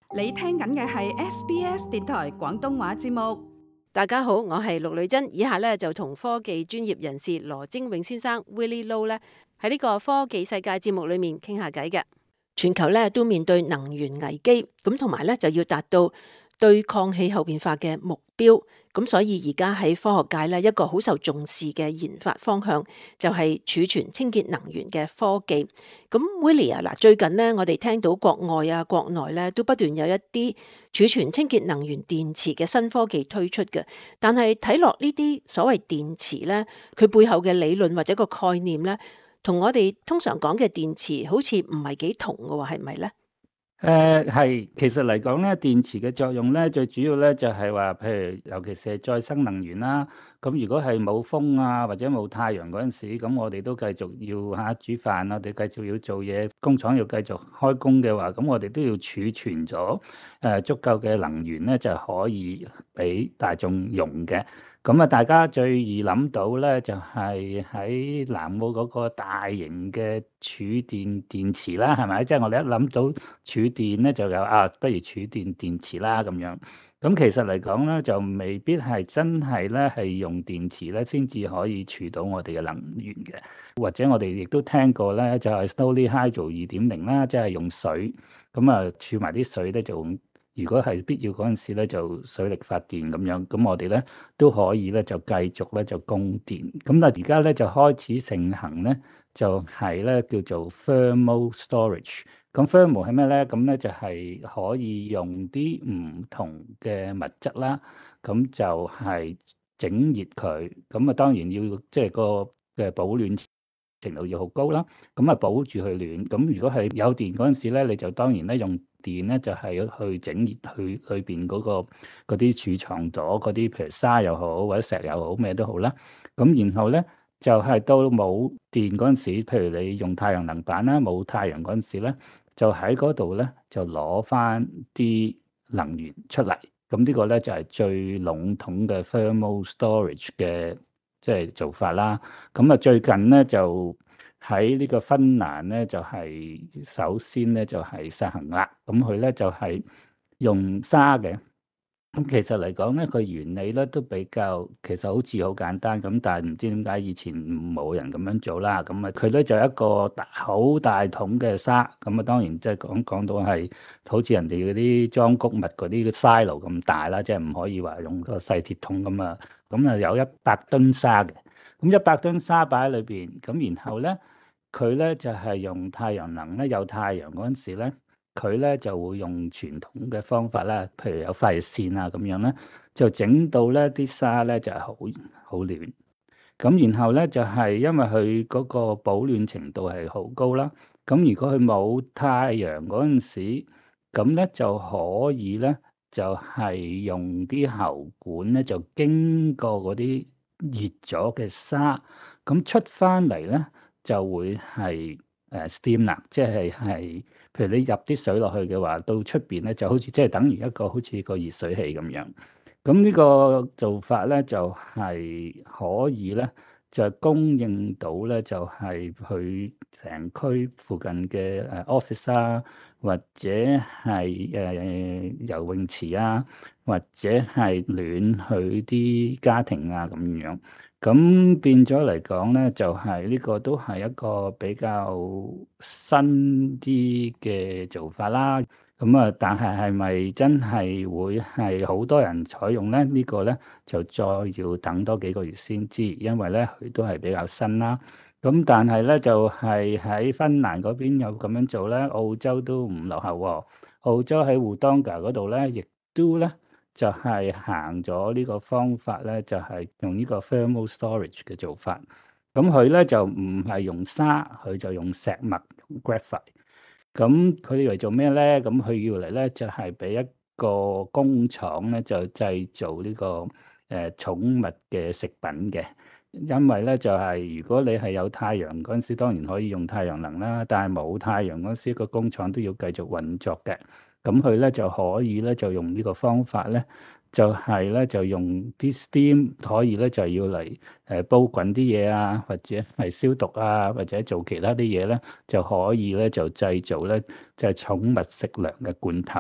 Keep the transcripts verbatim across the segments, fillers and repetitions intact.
你聽緊嘅係 S B S 電台廣東話節目。 大家好，我係陸女珍，以下咧就同科技專業人士羅精永先生 Willie Low 咧喺呢個科技世界節目裏面傾下偈嘅。全球咧都面對能源危機，咁同埋咧就要達到對抗氣候變化嘅目標，咁所以而家喺科學界咧一個好受重視嘅研發方向就係儲存清潔能源嘅科技。咁 Willie 啊，嗱，最近呢，我哋聽到國外啊、國內咧都不斷有一啲儲存清潔能源電池嘅新科技推出嘅，但係睇落呢啲所謂電池咧，佢背後嘅理論或者個概念咧，同我哋通常講嘅電池好似唔係幾同嘅喎，係咪咧？ 誒係，其實嚟講咧，電池嘅作用咧，最主要咧就係話，譬如尤其是係再生能源啦。咁如果係冇風啊，或者冇太陽嗰陣時，咁我哋都繼續要嚇煮飯，我哋繼續要做嘢，工廠要繼續開工嘅話，咁我哋都要儲存咗誒足夠嘅能源咧，就可以俾大眾用嘅。咁啊，大家最易諗到咧，就係喺南澳嗰個大型嘅儲電電池啦，係咪？即係我哋一諗到儲電咧，就有啊，不如儲電電池啦咁樣。咁其實嚟講咧，就未必係真係咧係用電池咧先至可以儲到我哋嘅能源嘅。或者我哋亦都聽過咧，就係 Slowly Hydro 二點零啦，即係用水咁啊，儲埋啲水咧就。如果係必要嗰陣時咧，就水力發電咁樣，咁我哋咧都可以咧就繼續咧就供電。咁但係而家咧就開始盛行咧，就係咧叫做 thermal storage。咁 thermal 係咩咧？咁咧就係可以用啲唔同嘅物質啦，咁就係整熱佢。咁啊當然要即係個嘅保暖程度要好高啦，咁啊保住佢暖。咁如果係有電嗰陣時咧，你就當然咧用電咧就係去整熱去裏邊嗰個嗰啲儲藏咗嗰啲，譬如沙又好或者石又好咩都好啦。咁然後咧就係到冇電嗰陣時，譬如你用太陽能板啦，冇太陽嗰陣時咧，就喺嗰度咧就攞翻啲能源出嚟。咁呢個咧就係最籠統嘅 thermal storage 嘅即係做法啦。咁啊最近咧就喺呢個芬蘭咧就係首先咧就係實行啦。咁佢咧就係用沙嘅。咁其實嚟講咧，佢原理咧都比較其實好似好簡單咁，但係唔知點解以前冇人咁樣做啦。咁啊，佢咧就一個大好大桶嘅沙。咁啊，當然即係講講到係好似人哋嗰啲裝谷物嗰啲 silo 咁大啦，即係唔可以話用個細鐵桶咁啊。咁啊，有一百噸沙嘅。咁一百噸沙擺喺裏邊，咁然後咧，佢咧就係用太陽能咧，有太陽嗰陣時咧。佢咧就會用傳統嘅方法啦，譬如有發熱線啊咁樣咧，就整到咧啲沙咧就係好好暖。咁然後咧就係因為佢嗰個保暖程度係好高啦。咁如果佢冇太陽嗰陣時，咁咧就可以咧就係用啲喉管咧就經過嗰啲熱咗嘅沙，咁出翻嚟咧就會係誒 steam 啦，即係係。譬如你入啲水落去嘅話，到出邊咧就好似即係等於一個好似個熱水器咁樣。咁呢個做法咧就係、是、可以咧就供應到咧就係佢成區附近嘅誒 office 啊，或者係誒、呃、游泳池啊，或者係暖佢啲家庭啊咁樣。咁變咗嚟講咧，就係、是、呢個都係一個比較新啲嘅做法啦。咁啊，但係係咪真係會係好多人採用咧？這個、呢個咧就再要等多幾個月先知，因為咧佢都係比較新啦。咁但係咧就係、是、喺芬蘭嗰邊有咁樣做咧，澳洲都唔落後喎、哦。澳洲喺 Wodonga 嗰度咧，亦都咧。就係行咗呢個方法咧，就係、是、用呢個 thermal storage 嘅做法。咁佢咧就唔係用沙，佢就用石墨用 graphite。咁佢嚟做咩咧？咁佢要嚟咧就係、是、俾一個工廠咧就製造呢、這個誒、呃、寵物嘅食品嘅。因為咧就係、是、如果你係有太陽嗰陣時，當然可以用太陽能啦。但係冇太陽嗰陣時，個工廠都要繼續運作嘅。咁佢咧就可以咧就用呢個方法咧，就係咧就用啲 steam 可以咧就要嚟誒煲滾啲嘢啊，或者係消毒啊，或者做其他啲嘢咧，就可以咧就製造咧就係寵物食糧嘅罐頭。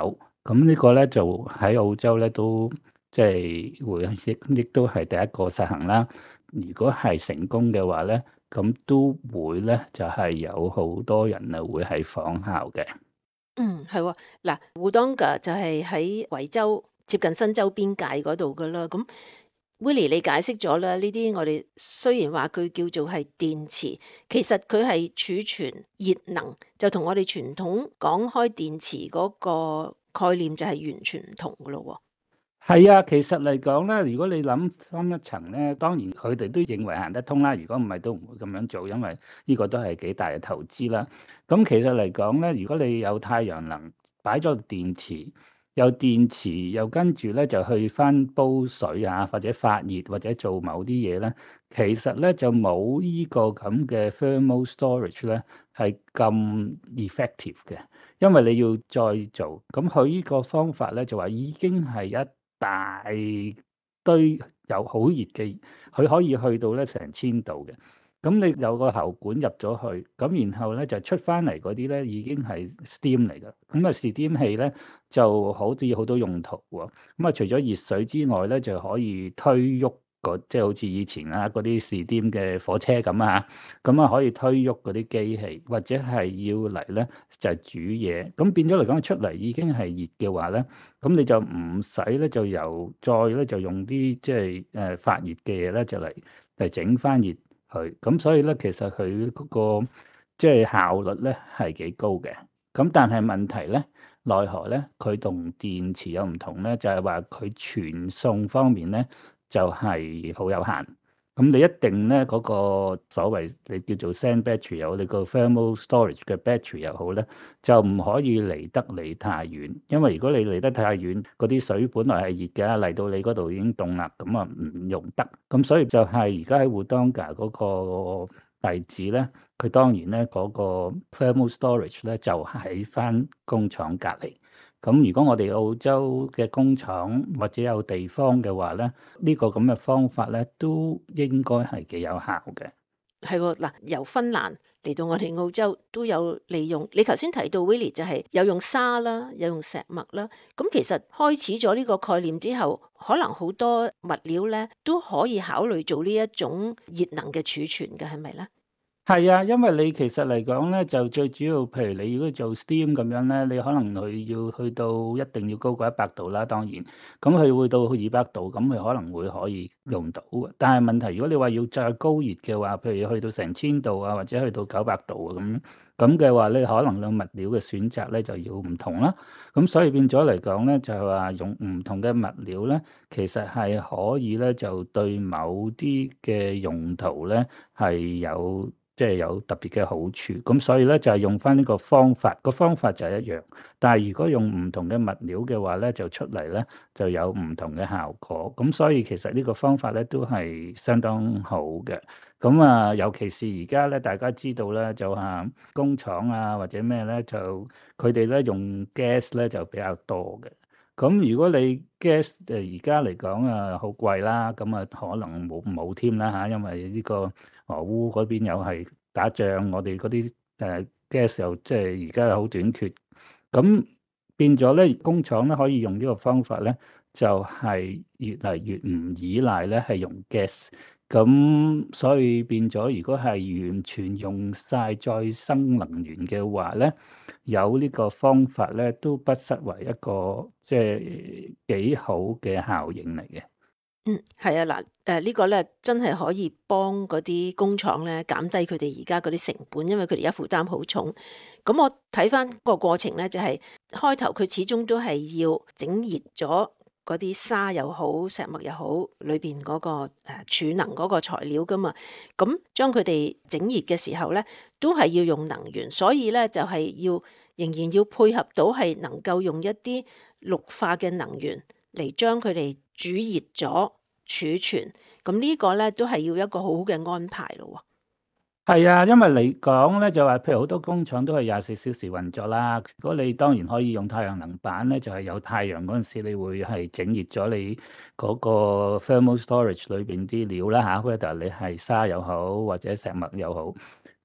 咁呢個咧就喺澳洲咧都即係會亦亦都係第一個實行啦。如果係成功嘅話咧，咁都會咧就係有好多人啊會係仿效嘅。 嗯，係喎。嗱，Wodonga就係喺維州接近新州邊界嗰度噶啦。咁 Willie 你解釋咗啦，呢啲我哋雖然話佢叫做係電池，其實佢係儲存熱能，就同我哋傳統講開電池嗰個概念就係完全唔同噶咯。 係啊，其實嚟講咧，如果你諗深一層咧，當然佢哋都認為行得通啦。如果唔係，都唔會咁樣做，因為呢個都係幾大嘅投資啦。咁其實嚟講咧，如果你有太陽能擺咗電池，有電池又跟住咧就去翻煲水啊，或者發熱或者做某啲嘢咧，其實咧就冇呢個咁嘅 thermal storage 咧係咁 effective 嘅，因為你要再做。咁佢呢個方法咧就話已經係一大堆有好熱嘅，佢可以去到咧成千度嘅。咁你有個喉管入咗去，咁然後咧就出翻嚟嗰啲咧已經係 steam 嚟㗎。咁啊，steam 器咧就好似好多用途喎。咁啊，除咗熱水之外咧，就可以推喐個即係好似以前啊嗰啲 steam 嘅火車咁啊。咁啊，可以推喐嗰啲機器，或者係要嚟咧就係煮嘢。咁變咗嚟講，出嚟已經係熱嘅話咧。咁你就唔使咧，就由再咧就用啲即係誒發熱嘅嘢咧，就嚟嚟整翻熱佢。咁所以咧，其實佢嗰個即係效率咧係幾高嘅。咁但係問題咧，奈何咧佢同電池有唔同咧，就係話佢傳送方面咧就係好有限。咁你一定咧嗰個所謂你叫做 sand battery 又好，你個 thermal storage 嘅 battery 又好咧，就唔可以離得你太遠，因為如果你離得太遠，嗰啲水本來係熱嘅，嚟到你嗰度已經凍啦，咁啊唔用得。咁所以就係而家喺 Wodonga 嗰個例子咧，佢當然咧嗰個 thermal storage 咧就喺翻工廠隔離。咁如果我哋澳洲嘅工廠或者有地方嘅話咧，呢個咁嘅方法咧都應該係幾有效嘅。 係喎。嗱，由芬蘭嚟到我哋澳洲都有利用。你頭先提到 Willie 就係有用沙啦，有用石墨啦。咁其實開始咗呢個概念之後，可能好多物料咧都可以考慮做呢一種熱能嘅儲存嘅，係咪咧？ 係啊，因為你其實嚟講咧，就最主要，譬如你如果做 steam 咁樣咧，你可能佢要去到一定要高過一百度啦，當然，咁佢會到二百度，咁佢可能會可以用到嘅。但係問題，如果你話要再高熱嘅話，譬如去到成千度啊，或者去到九百度啊咁，咁嘅話咧，可能個物料嘅選擇咧就要唔同啦。咁所以變咗嚟講咧，就係話用唔同嘅物料咧，其實係可以咧就對某啲嘅用途咧係有。即係有特別嘅好處，咁所以咧就係用翻呢個方法，個方法就係一樣。但係如果用唔同嘅物料嘅話咧，就出嚟咧就有唔同嘅效果。咁所以其實呢個方法咧都係相當好嘅。咁啊，尤其是而家咧，大家知道咧，就係工廠啊或者咩咧，就佢哋咧用 gas 咧就比較多嘅。咁如果你 gas 誒而家嚟講啊好貴啦，咁啊可能冇冇添啦嚇，因為呢個俄烏嗰邊又係打仗，我哋嗰啲誒 gas 又即係而家又好短缺，咁變咗咧工廠咧可以用呢個方法咧，就係越嚟越唔依賴咧係用 gas，咁所以變咗如果係完全用晒再生能源嘅話咧。有呢個方法咧，都不失為一個即係幾好嘅效應嚟嘅。 嗯，係啊。嗱，誒呢個咧真係可以幫嗰啲工廠咧減低佢哋而家嗰啲成本，因為佢哋而家負擔好重。咁我睇翻個過程咧，就係開頭佢始終都係要整熱咗嗰啲沙又好、石墨又好，裏邊嗰個誒儲能嗰個材料噶嘛。咁將佢哋整熱嘅時候咧，都係要用能源，所以咧就係要仍然要配合到係能夠用一啲綠化嘅能源嚟將佢哋煮熱咗儲存。咁呢個咧都係要一個好好嘅安排咯。 係啊，因為你講咧就話，譬如好多工廠都係廿四小時運作啦。如果你當然可以用太陽能板咧，就係有太陽嗰陣時，你會係整熱咗你嗰個 thermal storage 裏邊啲料啦嚇，whether 你係沙又好或者石墨又好。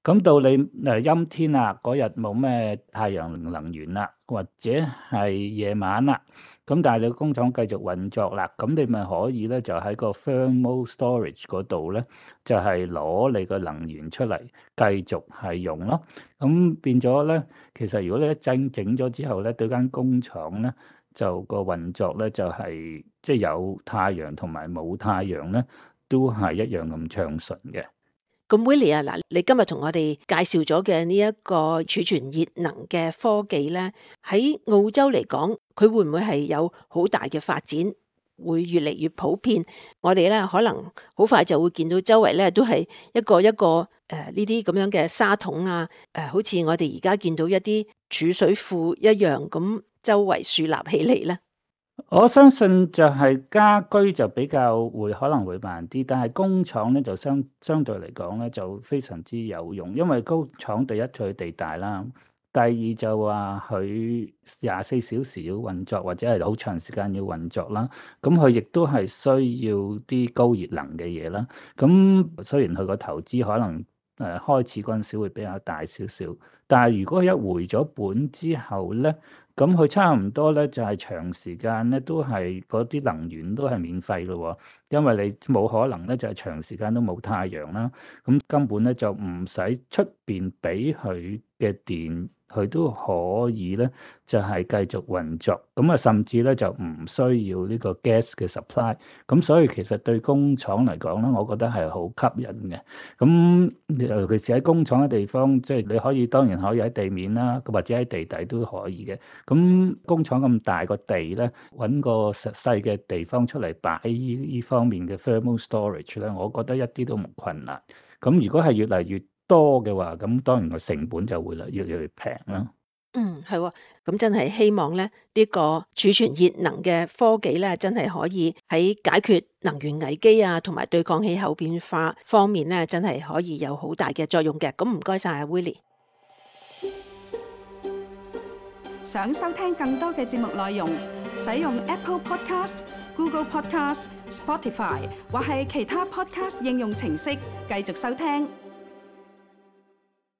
咁到你誒陰天啦，嗰日冇咩太陽能源啦，或者係夜晚啦，咁但係你工廠繼續運作啦，咁你咪可以咧就喺個 thermal storage 嗰度咧，就係攞你個能源出嚟繼續係用咯。咁變咗咧，其實如果你一整整咗之後咧，對間工廠咧就個運作咧就係即係有太陽同埋冇太陽咧，都係一樣咁暢順嘅。 咁 Willie 啊，嗱，你今日同我哋介紹咗嘅呢一個儲存熱能嘅科技咧，喺澳洲嚟講，佢會唔會係有好大嘅發展，會越嚟越普遍？我哋咧可能好快就會見到周圍咧都係一個一個誒呢啲咁樣嘅沙桶啊，誒、呃、好似我哋而家見到一啲儲水庫一樣咁，周圍樹立起嚟咧。 我相信就係家居就比較會可能會慢啲，但係工廠咧就相相對嚟講咧就非常之有用，因為工廠第一佢地大啦，第二就話佢廿四小時要運作或者係好長時間要運作啦，咁佢亦都係需要啲高熱能嘅嘢啦。咁雖然佢個投資可能誒開始嗰陣時會比較大少少，但係如果一回咗本之後咧，咁佢差唔多咧，就係長時間咧都係嗰啲能源都係免費嘅喎，因為你冇可能咧就係長時間都冇太陽啦，咁根本咧就唔使出邊俾佢嘅電，佢都可以咧就係繼續運作，咁啊甚至咧就唔需要呢個 gas 嘅 supply，咁所以其實對工廠嚟講咧，我覺得係好吸引嘅。咁尤其是喺工廠嘅地方，即係你可以當然可以喺地面啦，或者喺地底都可以嘅。咁工廠咁大個地咧，揾個實細嘅地方出嚟擺呢呢方面嘅 thermal storage 咧，我覺得一啲都唔困難。咁如果係越嚟越多嘅話，咁當然個成本就會越嚟越平啦。 嗯，係喎，咁真係希望咧呢個儲存熱能嘅科技咧，真係可以喺解決能源危機啊，同埋對抗氣候變化方面咧，真係可以有好大嘅作用嘅。咁唔該晒阿 Willie。 想收聽更多嘅節目內容，使用 Apple Podcast、Google Podcast、Spotify 或係其他 Podcast 應用程式繼續收聽。